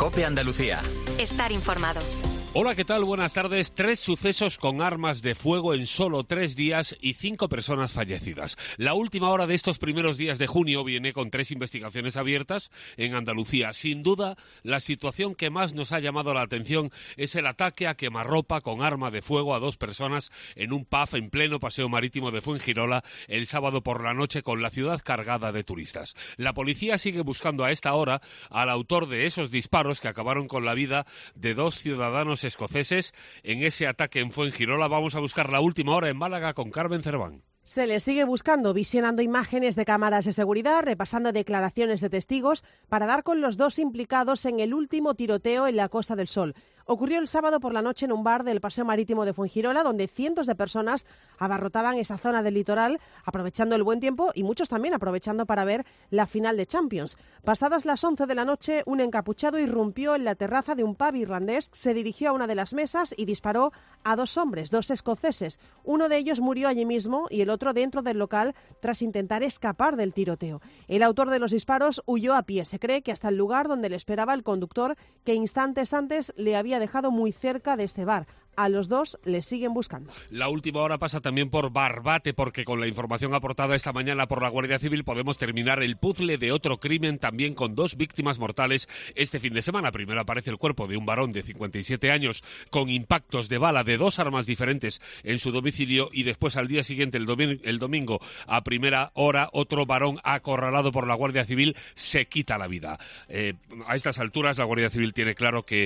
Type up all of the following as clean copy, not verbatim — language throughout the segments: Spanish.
COPE Andalucía. Estar informado. Hola, ¿qué tal? Buenas tardes. 3 sucesos con armas de fuego en solo 3 días y 5 personas fallecidas. La última hora de estos primeros días de junio viene con 3 investigaciones abiertas en Andalucía. Sin duda, la situación que más nos ha llamado la atención es el ataque a quemarropa con arma de fuego a 2 personas en un pub en pleno paseo marítimo de Fuengirola el sábado por la noche, con la ciudad cargada de turistas. La policía sigue buscando a esta hora al autor de esos disparos que acabaron con la vida de 2 ciudadanos escoceses en ese ataque en Fuengirola. Vamos a buscar la última hora en Málaga con Carmen Cerván. Se le sigue buscando, visionando imágenes de cámaras de seguridad, repasando declaraciones de testigos para dar con los 2 implicados en el último tiroteo en la Costa del Sol. Ocurrió el sábado por la noche en un bar del paseo marítimo de Fuengirola, donde cientos de personas abarrotaban esa zona del litoral, aprovechando el buen tiempo y muchos también aprovechando para ver la final de Champions. Pasadas las 11 de la noche, un encapuchado irrumpió en la terraza de un pub irlandés, se dirigió a una de las mesas y disparó a 2 hombres, 2 escoceses. Uno de ellos murió allí mismo y el otro dentro del local tras intentar escapar del tiroteo. El autor de los disparos huyó a pie. Se cree que hasta el lugar donde le esperaba el conductor, que instantes antes le había dejado muy cerca de este bar. A los 2 les siguen buscando. La última hora pasa también por Barbate, porque con la información aportada esta mañana por la Guardia Civil podemos terminar el puzzle de otro crimen, también con 2 víctimas mortales este fin de semana. Primero aparece el cuerpo de un varón de 57 años con impactos de bala de 2 armas diferentes en su domicilio, y después al día siguiente, el domingo, a primera hora, otro varón acorralado por la Guardia Civil se quita la vida. A estas alturas la Guardia Civil tiene claro que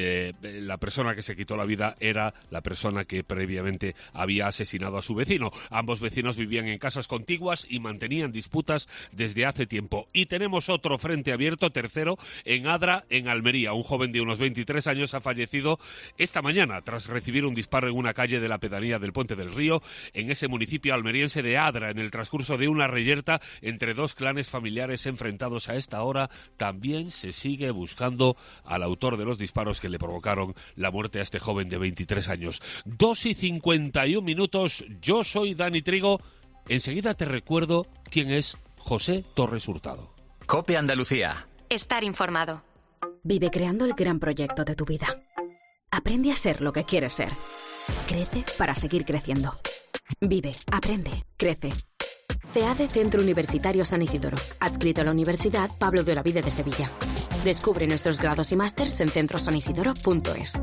la persona que se quitó la vida era la persona que previamente había asesinado a su vecino. Ambos vecinos vivían en casas contiguas y mantenían disputas desde hace tiempo. Y tenemos otro frente abierto, tercero, en Adra, en Almería. Un joven de unos 23 años ha fallecido esta mañana tras recibir un disparo en una calle de la pedanía del Puente del Río, en ese municipio almeriense de Adra, en el transcurso de una reyerta entre 2 clanes familiares enfrentados. A esta hora también se sigue buscando al autor de los disparos que le provocaron la muerte a este joven de 23 años. 2:51. Yo soy Dani Trigo. Enseguida te recuerdo quién es José Torres Hurtado. COPE Andalucía. Estar informado. Vive creando el gran proyecto de tu vida. Aprende a ser lo que quieres ser. Crece para seguir creciendo. Vive, aprende, crece. CEADE Centro Universitario San Isidoro, adscrito a la Universidad Pablo de Olavide de Sevilla. Descubre nuestros grados y másters en centrosanisidoro.es.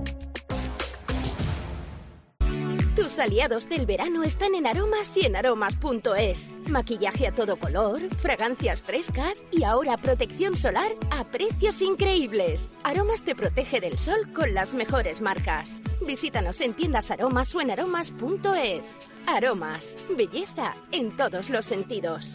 Tus aliados del verano están en Aromas y en aromas.es. Maquillaje a todo color, fragancias frescas y ahora protección solar a precios increíbles. Aromas te protege del sol con las mejores marcas. Visítanos en tiendas Aromas o en aromas.es. Aromas, belleza en todos los sentidos.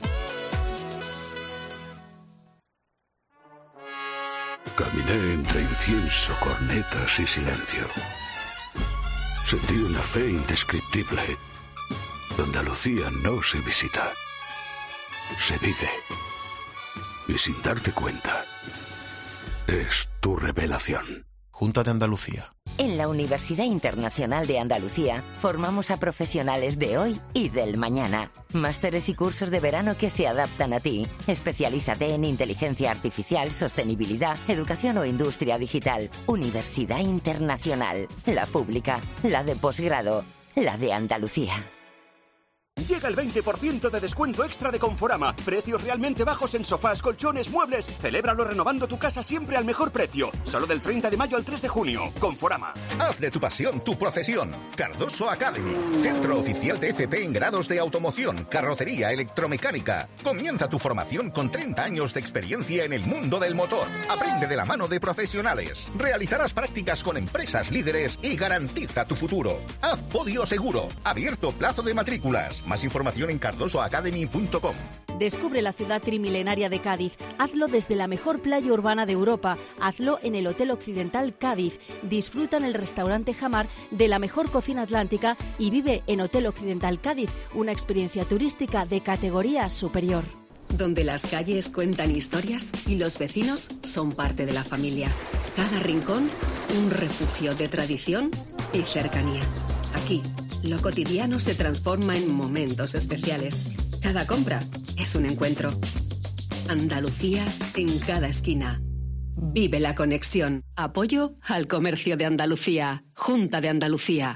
Caminé entre incienso, cornetas y silencio. Sentí una fe indescriptible. Andalucía no se visita, se vive. Y sin darte cuenta, es tu revelación. Junta de Andalucía. En la Universidad Internacional de Andalucía formamos a profesionales de hoy y del mañana. Másteres y cursos de verano que se adaptan a ti. Especialízate en inteligencia artificial, sostenibilidad, educación o industria digital. Universidad Internacional. La pública, la de posgrado, la de Andalucía. Llega el 20% de descuento extra de Conforama. Precios realmente bajos en sofás, colchones, muebles. Celébralo renovando tu casa siempre al mejor precio. Solo del 30 de mayo al 3 de junio. Conforama. Haz de tu pasión tu profesión. Cardoso Academy. Centro oficial de FP en grados de automoción, carrocería, electromecánica. Comienza tu formación con 30 años de experiencia en el mundo del motor. Aprende de la mano de profesionales. Realizarás prácticas con empresas líderes y garantiza tu futuro. Haz podio seguro. Abierto plazo de matrículas. Más información en cardosoacademy.com. Descubre la ciudad trimilenaria de Cádiz. Hazlo desde la mejor playa urbana de Europa. Hazlo en el Hotel Occidental Cádiz. Disfruta en el restaurante Jamar de la mejor cocina atlántica y vive en Hotel Occidental Cádiz, una experiencia turística de categoría superior. Donde las calles cuentan historias y los vecinos son parte de la familia. Cada rincón, un refugio de tradición y cercanía. Aquí, lo cotidiano se transforma en momentos especiales. Cada compra es un encuentro. Andalucía en cada esquina. Vive la conexión. Apoyo al comercio de Andalucía. Junta de Andalucía.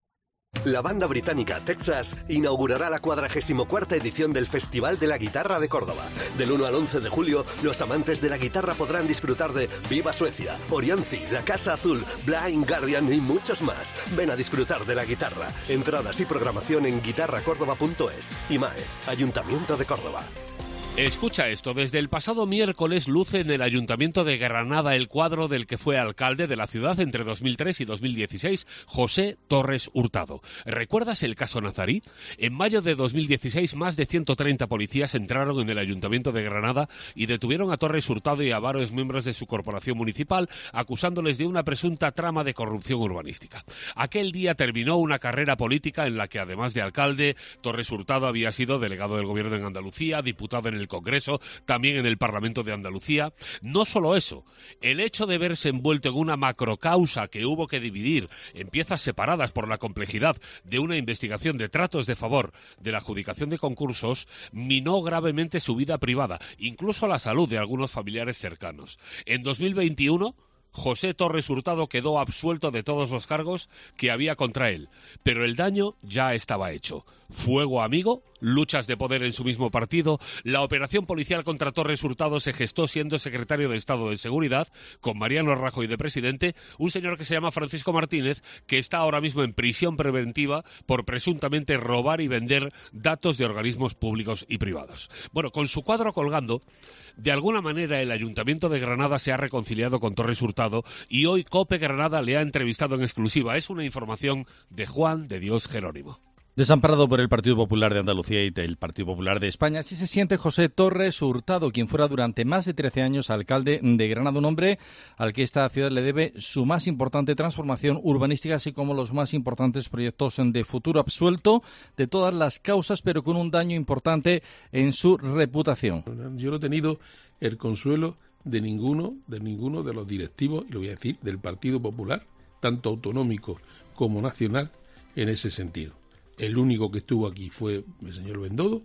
La banda británica Texas inaugurará la 44ª edición del Festival de la Guitarra de Córdoba. Del 1 al 11 de julio, los amantes de la guitarra podrán disfrutar de Viva Suecia, Orianci, La Casa Azul, Blind Guardian y muchos más. Ven a disfrutar de la guitarra. Entradas y programación en guitarracórdoba.es. IMAE, Ayuntamiento de Córdoba. Escucha esto, desde el pasado miércoles luce en el Ayuntamiento de Granada el cuadro del que fue alcalde de la ciudad entre 2003 y 2016, José Torres Hurtado. ¿Recuerdas el caso Nazarí? En mayo de 2016, más de 130 policías entraron en el Ayuntamiento de Granada y detuvieron a Torres Hurtado y a varios miembros de su corporación municipal, acusándoles de una presunta trama de corrupción urbanística. Aquel día terminó una carrera política en la que, además de alcalde, Torres Hurtado había sido delegado del Gobierno en Andalucía, diputado en el Congreso, también en el Parlamento de Andalucía. No solo eso, el hecho de verse envuelto en una macrocausa que hubo que dividir en piezas separadas por la complejidad de una investigación de tratos de favor de la adjudicación de concursos minó gravemente su vida privada, incluso la salud de algunos familiares cercanos. En 2021, José Torres Hurtado quedó absuelto de todos los cargos que había contra él, pero el daño ya estaba hecho. Fuego amigo, luchas de poder en su mismo partido. La operación policial contra Torres Hurtado se gestó siendo secretario de Estado de Seguridad, con Mariano Rajoy de presidente, un señor que se llama Francisco Martínez, que está ahora mismo en prisión preventiva por presuntamente robar y vender datos de organismos públicos y privados. Bueno, con su cuadro colgando, de alguna manera el Ayuntamiento de Granada se ha reconciliado con Torres Hurtado y hoy COPE Granada le ha entrevistado en exclusiva. Es una información de Juan de Dios Jerónimo. Desamparado por el Partido Popular de Andalucía y el Partido Popular de España, así se siente José Torres Hurtado, quien fuera durante más de 13 años alcalde de Granada, un hombre al que esta ciudad le debe su más importante transformación urbanística, así como los más importantes proyectos de futuro, absuelto de todas las causas, pero con un daño importante en su reputación. Yo no he tenido el consuelo de ninguno de los directivos, y lo voy a decir, del Partido Popular, tanto autonómico como nacional, en ese sentido. El único que estuvo aquí fue el señor Bendodo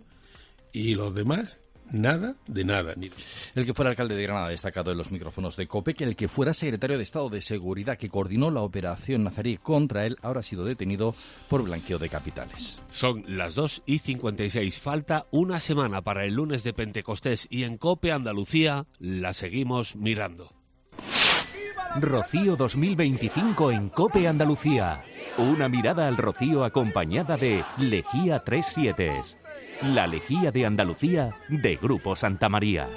y los demás, nada de nada. El que fuera alcalde de Granada ha destacado en los micrófonos de COPE que el que fuera secretario de Estado de Seguridad que coordinó la operación Nazarí contra él ahora ha sido detenido por blanqueo de capitales. Son las 2:56. Falta una semana para el lunes de Pentecostés y en COPE Andalucía la seguimos mirando. Rocío 2025 en COPE Andalucía. Una mirada al rocío acompañada de Lejía 37. La lejía de Andalucía de Grupo Santa María.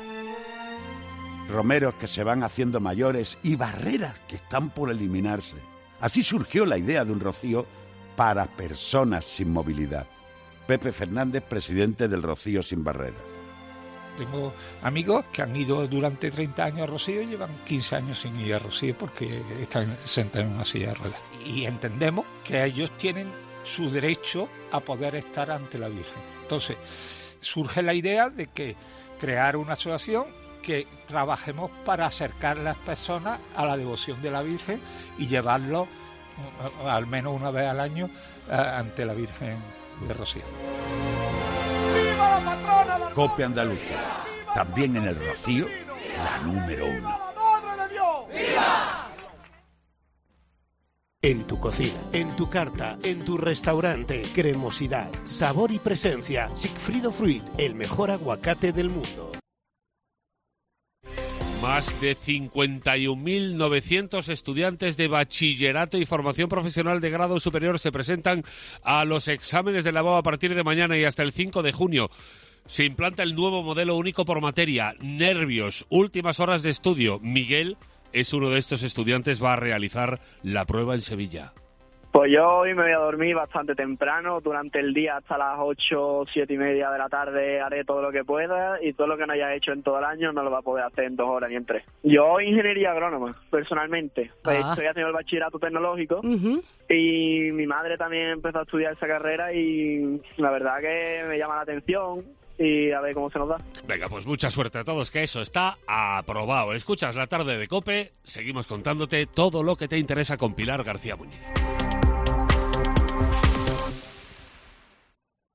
Romeros que se van haciendo mayores y barreras que están por eliminarse. Así surgió la idea de un rocío para personas sin movilidad. Pepe Fernández, presidente del Rocío Sin Barreras. Tengo amigos que han ido durante 30 años a Rocío y llevan 15 años sin ir a Rocío porque están sentados en una silla de ruedas. Y entendemos que ellos tienen su derecho a poder estar ante la Virgen. Entonces, surge la idea de que crear una asociación que trabajemos para acercar a las personas a la devoción de la Virgen y llevarlos al menos una vez al año ante la Virgen de Rocío. ¡Viva la patrona! COPE Andalucía, también en el Rocío, la número 1. ¡Madre de Dios! ¡Viva! En tu cocina, en tu carta, en tu restaurante, cremosidad, sabor y presencia. Sigfrido Fruit, el mejor aguacate del mundo. Más de 51.900 estudiantes de bachillerato y formación profesional de grado superior se presentan a los exámenes de la BOA a partir de mañana y hasta el 5 de junio. Se implanta el nuevo modelo único por materia, nervios, últimas horas de estudio. Miguel es uno de estos estudiantes, va a realizar la prueba en Sevilla. Pues yo hoy me voy a dormir bastante temprano, durante el día hasta las 8, 7 y media de la tarde haré todo lo que pueda y todo lo que no haya hecho en todo el año no lo va a poder hacer en 2 horas ni en 3. Yo ingeniería agrónoma, personalmente, estoy haciendo el bachillerato tecnológico y mi madre también empezó a estudiar esa carrera y la verdad que me llama la atención. Y a ver cómo se nos da. Venga, pues mucha suerte a todos, que eso está aprobado. Escuchas La Tarde de COPE, seguimos contándote todo lo que te interesa con Pilar García Muñiz.